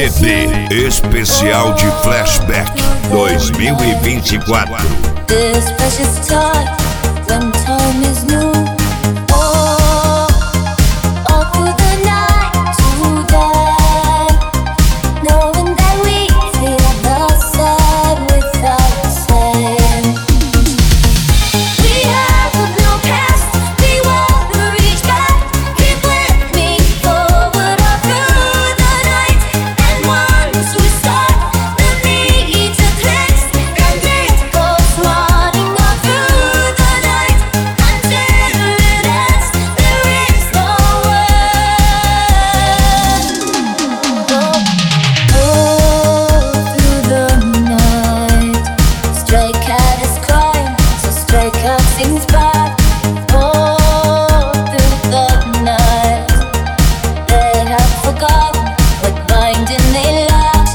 CD especial de Flashback 2024. This precious time, when time is new. All through the night today, knowing that we feel the same without saying. We have no past, we won't reach back. Keep with me forward all through the night. And once we start, the need to cleanse, and it goes running all through the night until it ends. There is no end. Through the night, stray cat is crying, so stray cat sings back. Through the night, they have forgotten what binding they left.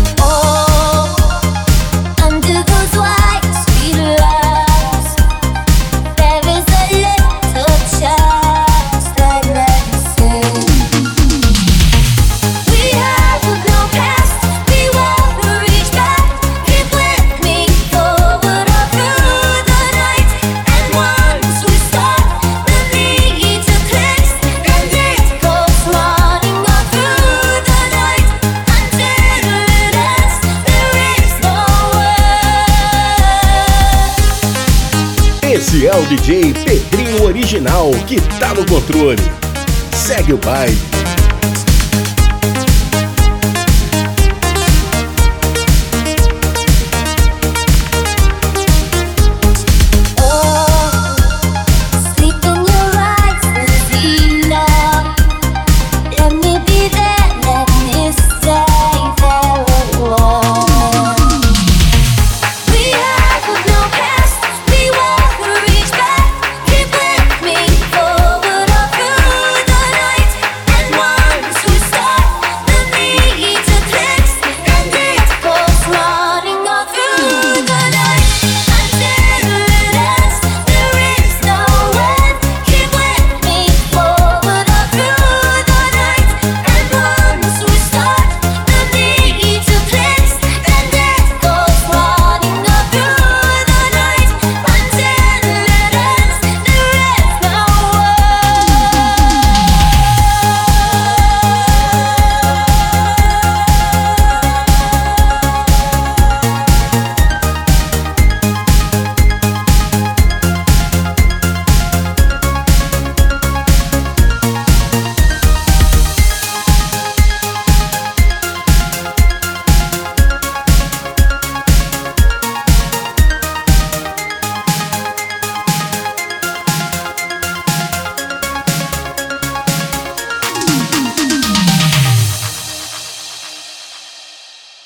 Under those white street lights, there is a little chance that let me sing. We have no past, we won't reach back. Keep with me forward all through the night. And once we start, the need to cleanse, and it goes running all through the night until it ends. There is no end. Esse é o DJ Pedrinho Original que tá no controle. Segue o baile.